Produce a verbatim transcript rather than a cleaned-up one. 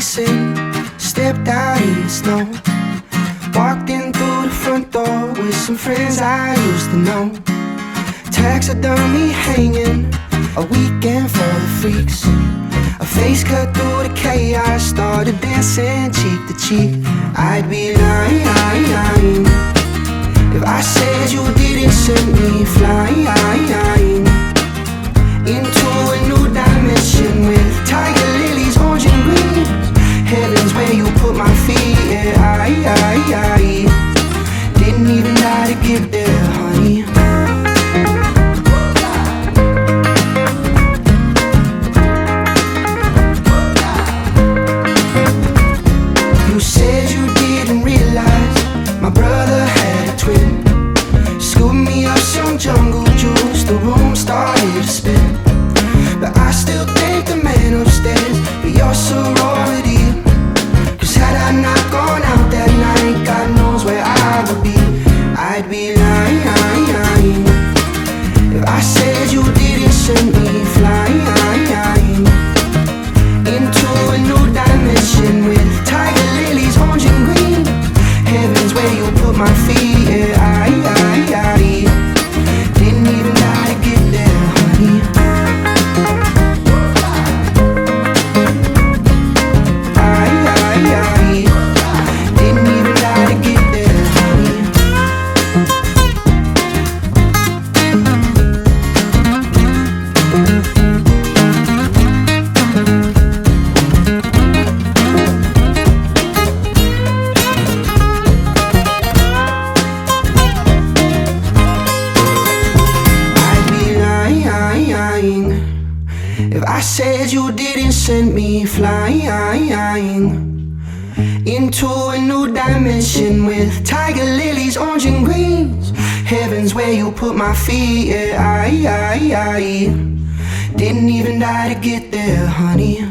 dancing, stepped out in the snow. Walked in through the front door with some friends I used to know. Taxidermy hanging, a weekend for the freaks. A face cut through the chaos, started dancing cheek to cheek. I'd be lying if I said you didn't send me flying into a new dimension with tiger lilies, orange and green. Heaven's where you put my feet, yeah. I, I, I didn't even try to get there, honey. You said you didn't realize my brother had a twin. Scooped me up some jungle juice, the room started to spin. But I still thank the man upstairs for your sorority. Cause had I not gone out that night, God knows where I would be. I'd be lying if I said you didn't send me flying into a new dimension with tiger lilies, orange and green. Heaven's where you put my feet, yeah. I, I, I didn't even try to get there, honey. I, I, I didn't even try to get there, honey. If I said you didn't send me flying into a new dimension with tiger lilies, orange and greens. Heaven's where you put my feet, yeah. I, I, I didn't even die to get there, honey.